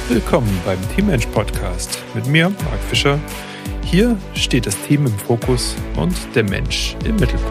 Willkommen beim Teammensch Podcast mit mir, Marc Fischer. Hier steht das Team im Fokus und der Mensch im Mittelpunkt.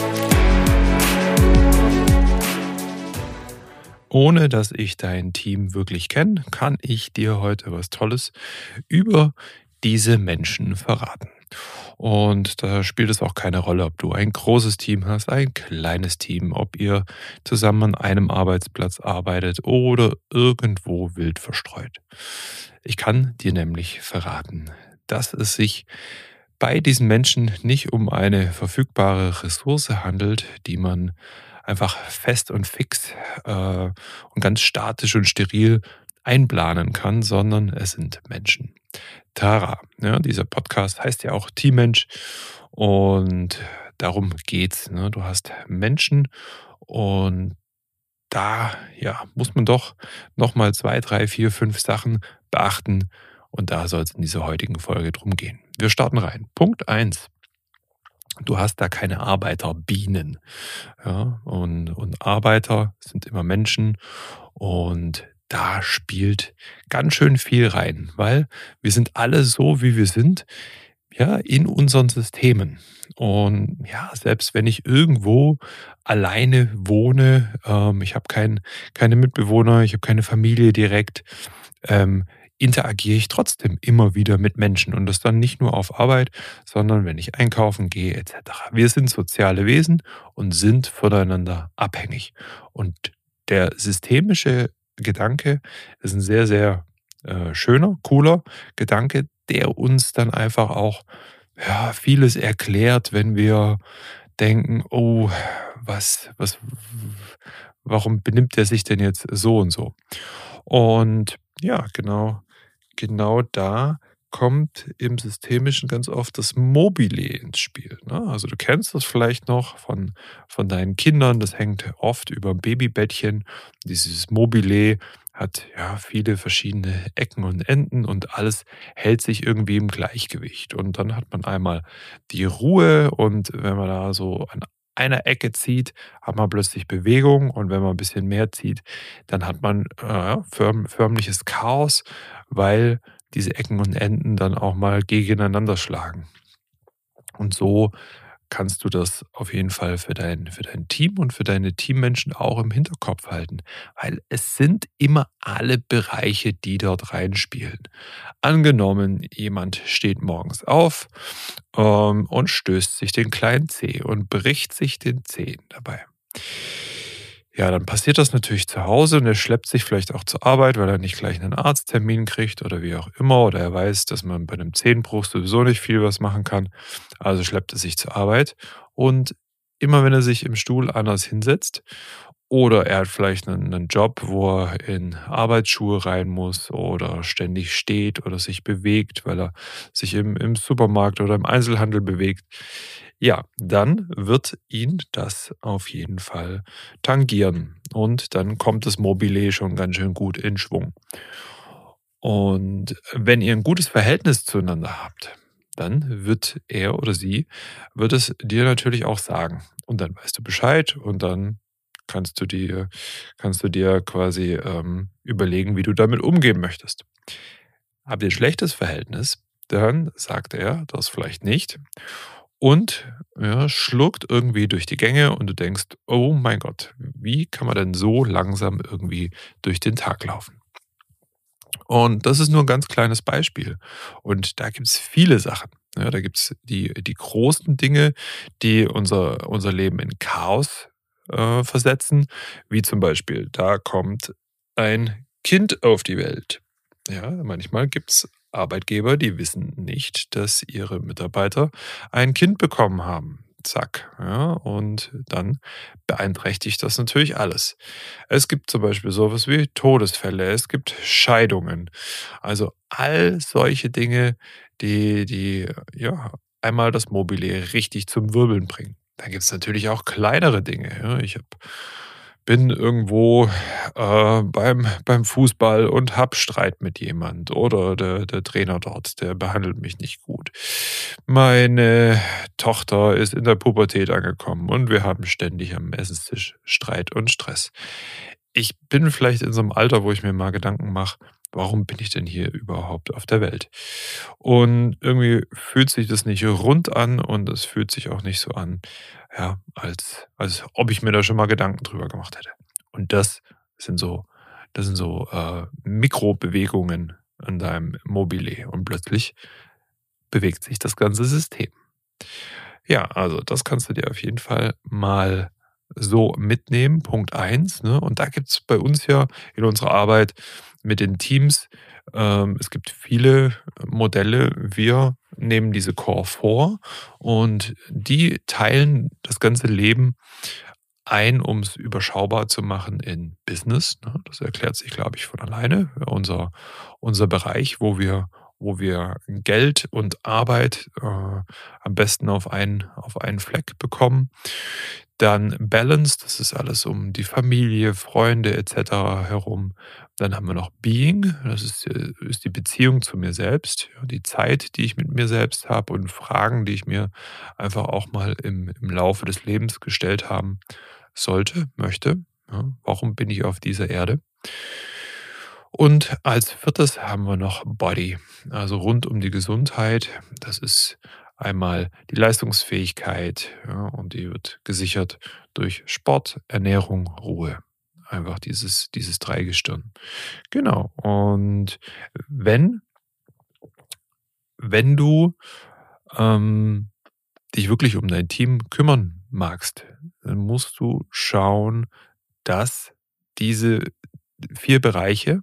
Ohne dass ich dein Team wirklich kenne, kann ich dir heute was Tolles über diese Menschen verraten. Und da spielt es auch keine Rolle, ob du ein großes Team hast, ein kleines Team, ob ihr zusammen an einem Arbeitsplatz arbeitet oder irgendwo wild verstreut. Ich kann dir nämlich verraten, dass es sich bei diesen Menschen nicht um eine verfügbare Ressource handelt, die man einfach fest und fix und ganz statisch und steril einplanen kann, sondern es sind Menschen. Tara, ja, dieser Podcast heißt ja auch Teammensch und darum geht's. Ne? Du hast Menschen und da muss man doch nochmal 2, 3, 4, 5 Sachen beachten und da soll es in dieser heutigen Folge drum gehen. Wir starten rein. Punkt 1. Du hast da keine Arbeiterbienen. Ja, und Arbeiter sind immer Menschen und da spielt ganz schön viel rein, weil wir sind alle so, wie wir sind, ja, in unseren Systemen. Und ja, selbst wenn ich irgendwo alleine wohne, ich habe keine Mitbewohner, ich habe keine Familie direkt, ähm, interagiere ich trotzdem immer wieder mit Menschen. Und das dann nicht nur auf Arbeit, sondern wenn ich einkaufen gehe etc. Wir sind soziale Wesen und sind voneinander abhängig. Und der systemische Gedanke ist ein sehr, sehr schöner, cooler Gedanke, der uns dann einfach auch vieles erklärt, wenn wir denken, oh, warum benimmt er sich denn jetzt so und so? Und ja, genau da kommt im Systemischen ganz oft das Mobile ins Spiel. Ne? Also du kennst das vielleicht noch von deinen Kindern, das hängt oft über dem Babybettchen. Dieses Mobile hat ja viele verschiedene Ecken und Enden und alles hält sich irgendwie im Gleichgewicht. Und dann hat man einmal die Ruhe und wenn man da so an einer Ecke zieht, hat man plötzlich Bewegung und wenn man ein bisschen mehr zieht, dann hat man förmliches Chaos, weil diese Ecken und Enden dann auch mal gegeneinander schlagen. Und so kannst du das auf jeden Fall für dein Team und für deine Teammenschen auch im Hinterkopf halten, weil es sind immer alle Bereiche, die dort reinspielen. Angenommen, jemand steht morgens auf und stößt sich den kleinen Zeh und bricht sich den Zehen dabei. Ja, dann passiert das natürlich zu Hause und er schleppt sich vielleicht auch zur Arbeit, weil er nicht gleich einen Arzttermin kriegt oder wie auch immer. Oder er weiß, dass man bei einem Zehenbruch sowieso nicht viel was machen kann. Also schleppt er sich zur Arbeit. Und immer wenn er sich im Stuhl anders hinsetzt oder er hat vielleicht einen Job, wo er in Arbeitsschuhe rein muss oder ständig steht oder sich bewegt, weil er sich im Supermarkt oder im Einzelhandel bewegt, ja, dann wird ihn das auf jeden Fall tangieren. Und dann kommt das Mobile schon ganz schön gut in Schwung. Und wenn ihr ein gutes Verhältnis zueinander habt, dann wird er oder sie wird es dir natürlich auch sagen. Und dann weißt du Bescheid und dann kannst du dir quasi überlegen, wie du damit umgehen möchtest. Habt ihr ein schlechtes Verhältnis, dann sagt er das vielleicht nicht und ja, schluckt irgendwie durch die Gänge und du denkst, oh mein Gott, wie kann man denn so langsam irgendwie durch den Tag laufen? Und das ist nur ein ganz kleines Beispiel. Und da gibt es viele Sachen. Ja, da gibt es die großen Dinge, die unser Leben in Chaos versetzen, wie zum Beispiel, da kommt ein Kind auf die Welt. Ja, manchmal gibt es Arbeitgeber, die wissen nicht, dass ihre Mitarbeiter ein Kind bekommen haben. Zack. Ja, und dann beeinträchtigt das natürlich alles. Es gibt zum Beispiel sowas wie Todesfälle, es gibt Scheidungen. Also all solche Dinge, die ja einmal das Mobile richtig zum Wirbeln bringen. Dann gibt es natürlich auch kleinere Dinge. Ja. Bin irgendwo beim Fußball und hab Streit mit jemand oder der Trainer dort, der behandelt mich nicht gut. Meine Tochter ist in der Pubertät angekommen und wir haben ständig am Essenstisch Streit und Stress. Ich bin vielleicht in so einem Alter, wo ich mir mal Gedanken mache, Warum bin ich denn hier überhaupt auf der Welt? Und irgendwie fühlt sich das nicht rund an und es fühlt sich auch nicht so an, ja, als ob ich mir da schon mal Gedanken drüber gemacht hätte. Und sind so Mikrobewegungen an deinem Mobile und plötzlich bewegt sich das ganze System. Ja, also das kannst du dir auf jeden Fall mal so mitnehmen, Punkt eins. Ne? Und da gibt's bei uns ja in unserer Arbeit mit den Teams, es gibt viele Modelle. Wir nehmen diese Core vor und die teilen das ganze Leben ein, um es überschaubar zu machen in Business, ne? Das erklärt sich, glaube ich, von alleine. Unser Bereich, wo wir Geld und Arbeit, am besten auf einen Fleck bekommen. Dann Balance, das ist alles um die Familie, Freunde et cetera herum. Dann haben wir noch Being, das ist die Beziehung zu mir selbst, ja, die Zeit, die ich mit mir selbst habe und Fragen, die ich mir einfach auch mal im Laufe des Lebens gestellt haben sollte, möchte. Ja, warum bin ich auf dieser Erde? Und als viertes haben wir noch Body, also rund um die Gesundheit. Das ist einmal die Leistungsfähigkeit, ja, und die wird gesichert durch Sport, Ernährung, Ruhe. Einfach dieses Dreigestirn. Genau. Und wenn, wenn du ähm, dich wirklich um dein Team kümmern magst, dann musst du schauen, dass diese 4 Bereiche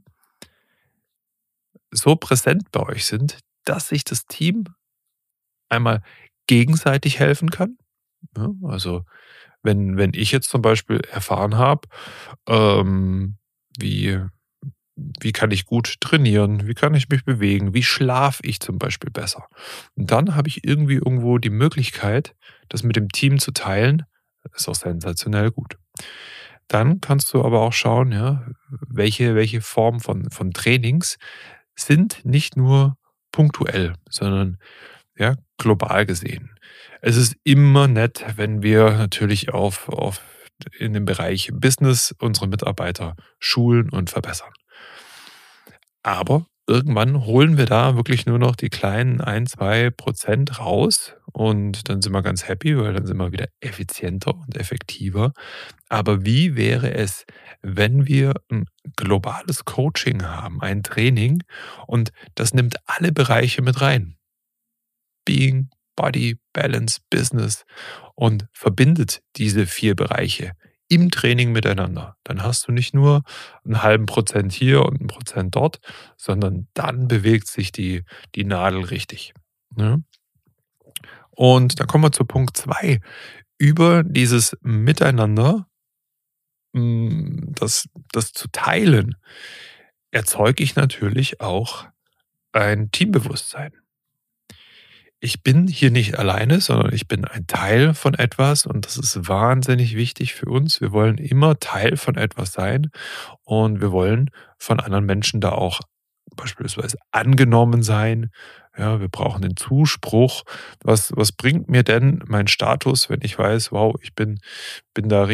so präsent bei euch sind, dass sich das Team einmal gegenseitig helfen kann. Ja, also, wenn ich jetzt zum Beispiel erfahren habe, ähm, wie wie kann ich gut trainieren, wie kann ich mich bewegen, wie schlafe ich zum Beispiel besser? Und dann habe ich irgendwie irgendwo die Möglichkeit, das mit dem Team zu teilen. Das ist auch sensationell gut. Dann kannst du aber auch schauen, ja, welche Form von Trainings sind nicht nur punktuell, sondern ja, global gesehen. Es ist immer nett, wenn wir natürlich auf in dem Bereich Business unsere Mitarbeiter schulen und verbessern. Aber irgendwann holen wir da wirklich nur noch die kleinen 1, 2% raus und dann sind wir ganz happy, weil dann sind wir wieder effizienter und effektiver. Aber wie wäre es, wenn wir ein globales Coaching haben, ein Training und das nimmt alle Bereiche mit rein? Being, Body, Balance, Business und verbindet diese 4 Bereiche im Training miteinander. Dann hast du nicht nur einen halben Prozent hier und 1% dort, sondern dann bewegt sich die Nadel richtig, ne? Und dann kommen wir zu Punkt 2. Über dieses Miteinander, das zu teilen, erzeuge ich natürlich auch ein Teambewusstsein. Ich bin hier nicht alleine, sondern ich bin ein Teil von etwas und das ist wahnsinnig wichtig für uns. Wir wollen immer Teil von etwas sein und wir wollen von anderen Menschen da auch beispielsweise angenommen sein. Ja, wir brauchen den Zuspruch. Was bringt mir denn mein Status, wenn ich weiß, wow, ich bin da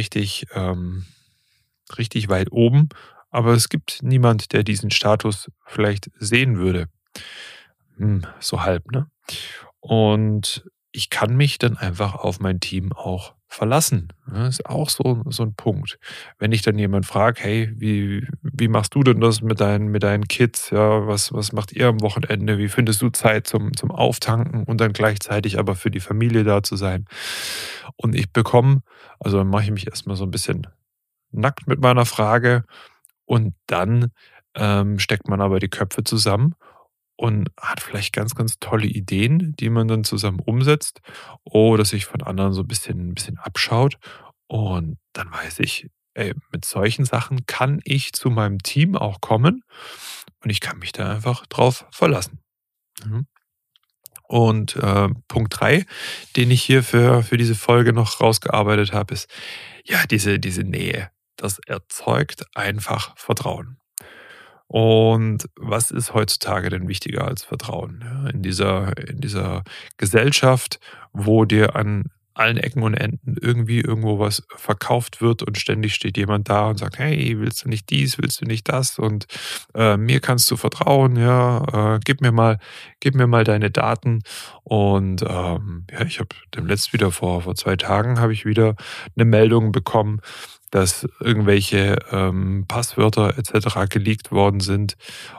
richtig weit oben, aber es gibt niemand, der diesen Status vielleicht sehen würde. So halb, ne? Und ich kann mich dann einfach auf mein Team auch verlassen, ne? Ist auch so 'n Punkt. Wenn ich dann jemand fragt: „Hey, wie machst du denn das mit deinen Kids? Ja, was macht ihr am Wochenende? Wie findest du Zeit zum Auftanken und dann gleichzeitig aber für die Familie da zu sein?“ Und ich bekomme also, dann mache ich mich erst mal so 'n bisschen nackt mit meiner Frage und dann, steckt man aber die Köpfe zusammen und hat vielleicht ganz, ganz tolle Ideen, die man dann zusammen umsetzt oder sich von anderen so ein bisschen abschaut. Und dann weiß ich, ey, mit solchen Sachen kann ich zu meinem Team auch kommen und ich kann mich da einfach drauf verlassen. Mhm. Und, Punkt 3, den ich hier für diese Folge noch rausgearbeitet habe, ist, ja, diese Nähe. Das erzeugt einfach Vertrauen. Und was ist heutzutage denn wichtiger als Vertrauen? Ja, in dieser Gesellschaft, wo dir an allen Ecken und Enden irgendwie irgendwo was verkauft wird und ständig steht jemand da und sagt: „Hey, willst du nicht dies, willst du nicht das und, mir kannst du vertrauen, ja, gib mir mal deine Daten.“ Und, ja, ich habe demnächst wieder vor 2 Tagen habe ich wieder eine Meldung bekommen, dass irgendwelche, Passwörter et cetera geleakt worden sind.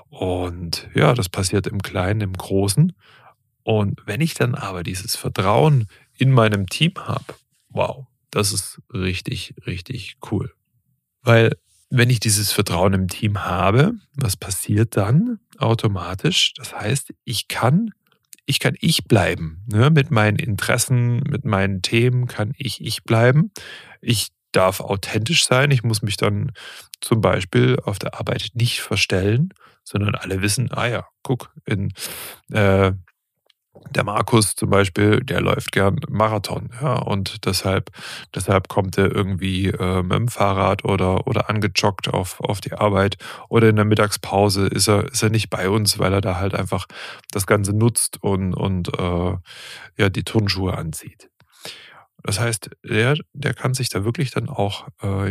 Und ja, das passiert im Kleinen, im Großen. Und wenn ich dann aber dieses Vertrauen in meinem Team habe, wow, das ist richtig, richtig cool. Weil wenn ich dieses Vertrauen im Team habe, was passiert dann automatisch? Das heißt, ich kann ich bleiben, ne? Mit meinen Interessen, mit meinen Themen kann ich bleiben. Ich darf authentisch sein. Ich muss mich dann zum Beispiel auf der Arbeit nicht verstellen, sondern alle wissen: „Ah ja, guck, äh der Markus zum Beispiel, der läuft gern Marathon, ja, und deshalb kommt er irgendwie, mit'm Fahrrad oder angejoggt auf die Arbeit oder in der Mittagspause ist er nicht bei uns, weil er da halt einfach das Ganze nutzt und ja, die Turnschuhe anzieht. Das heißt, der kann sich da wirklich dann auch,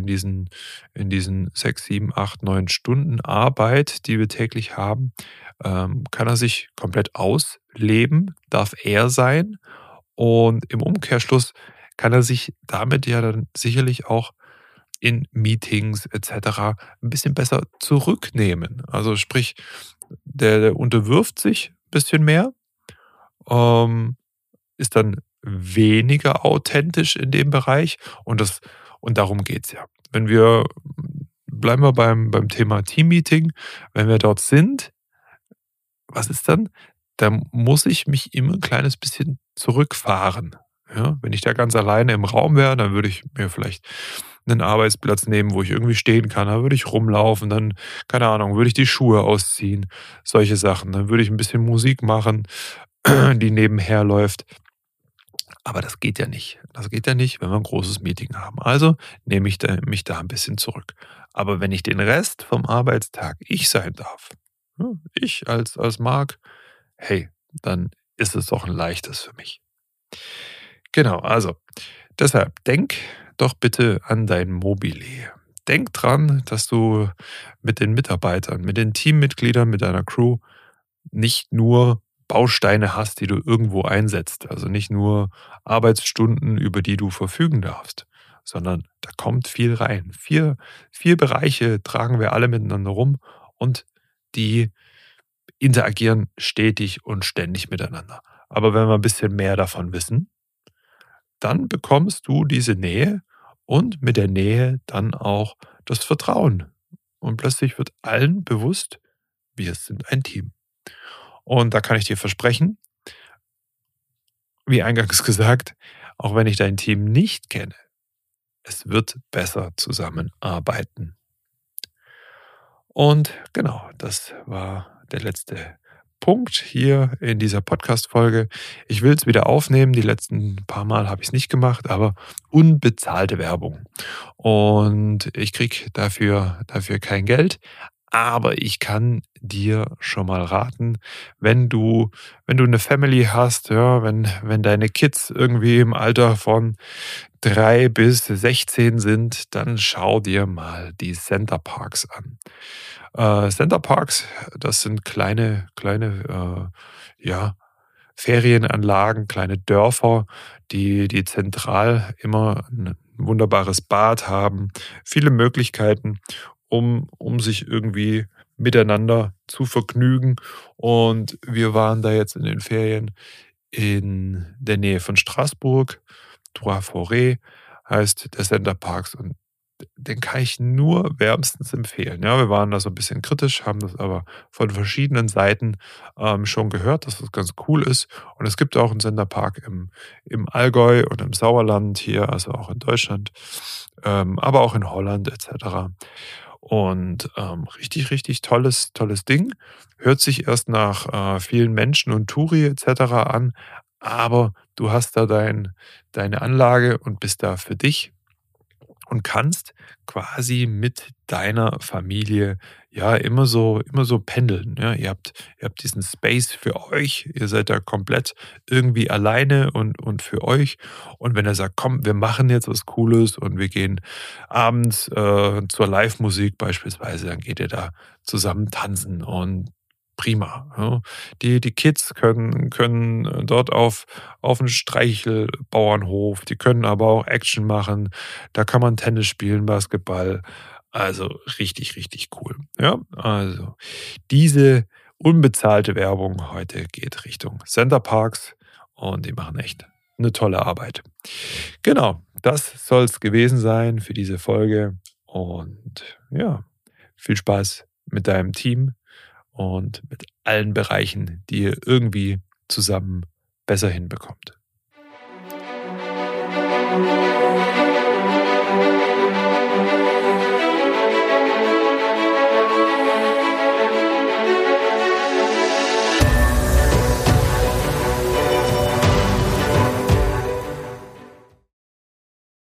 in diesen 6, 7, 8, 9 Stunden Arbeit, die wir täglich haben, kann er sich komplett ausleben, darf er sein und im Umkehrschluss kann er sich damit ja dann sicherlich auch in Meetings et cetera 'n bisschen besser zurücknehmen. Also, sprich, der unterwirft sich ein bisschen mehr, ähm, ist dann weniger authentisch in dem Bereich und darum geht's ja. Wenn wir bleiben wir beim Thema Teammeeting, wenn wir dort sind, was ist dann? Da muss ich mich immer 'n kleines bisschen zurückfahren, ja? Wenn ich da ganz alleine im Raum wäre, dann würde ich mir vielleicht 'nen Arbeitsplatz nehmen, wo ich irgendwie stehen kann. Da würde ich rumlaufen, dann, keine Ahnung, würde ich die Schuhe ausziehen, solche Sachen. Dann würde ich 'n bisschen Musik machen, die nebenher läuft. Aber das geht ja nicht. Das geht ja nicht, wenn wir 'n großes Meeting haben. Also nehme ich mich da 'n bisschen zurück. Aber wenn ich den Rest vom Arbeitstag ich sein darf, ne, ich als Marc, hey, dann ist es doch 'n Leichtes für mich. Genau, also deshalb denk doch bitte an dein Mobile. Denk dran, dass du mit den Mitarbeitern, mit den Teammitgliedern, mit deiner Crew nicht nur Bausteine hast, die du irgendwo einsetzt. Also nicht nur Arbeitsstunden, über die du verfügen darfst, sondern da kommt viel rein. Vier Bereiche tragen wir alle miteinander rum und die interagieren stetig und ständig miteinander. Aber wenn wir ein bisschen mehr davon wissen, dann bekommst du diese Nähe und mit der Nähe dann auch das Vertrauen. Und plötzlich wird allen bewusst, wir sind ein Team. Und da kann ich dir versprechen, wie eingangs gesagt, auch wenn ich dein Team nicht kenne, es wird besser zusammenarbeiten. Und genau, das war der letzte Punkt hier in dieser Podcast-Folge. Ich will es wieder aufnehmen. Die letzten paar Mal habe ich es nicht gemacht, aber unbezahlte Werbung. Und ich kriege dafür kein Geld. Aber ich kann dir schon mal raten, wenn du eine Family hast, ja, wenn deine Kids irgendwie im Alter von 3 bis 16 sind, dann schau dir mal die Center Parks an. Center Parks, das sind kleine, ja, Ferienanlagen, kleine Dörfer, die zentral immer ein wunderbares Bad haben, viele Möglichkeiten, um sich irgendwie miteinander zu vergnügen. Und wir waren da jetzt in den Ferien in der Nähe von Straßburg. Trois Forêts heißt der Center Parks und den kann ich nur wärmstens empfehlen. Ja, wir waren da so ein bisschen kritisch, haben das aber von verschiedenen Seiten, schon gehört, dass das ganz cool ist. Und es gibt auch einen Center-Park im Allgäu und im Sauerland hier, also auch in Deutschland, aber auch in Holland et cetera. Und, richtig, richtig tolles Ding. Hört sich erst nach, vielen Menschen und Touri et cetera an, aber du hast da deine Anlage und bist da für dich und kannst quasi mit deiner Familie, ja, immer so pendeln, ja? Ihr habt diesen Space für euch. Ihr seid da komplett irgendwie alleine und für euch. Und wenn er sagt: „Komm, wir machen jetzt was Cooles und wir gehen abends, zur Livemusik beispielsweise“, dann geht ihr da zusammen tanzen und prima, ja. Die Kids können dort auf 'n Streichelbauernhof, die können aber auch Action machen. Da kann man Tennis spielen, Basketball. Also richtig, richtig cool. Ja, also diese unbezahlte Werbung heute geht Richtung Center Parcs und die machen echt eine tolle Arbeit. Genau, das soll es gewesen sein für diese Folge und ja, viel Spaß mit deinem Team und mit allen Bereichen, die ihr irgendwie zusammen besser hinbekommt.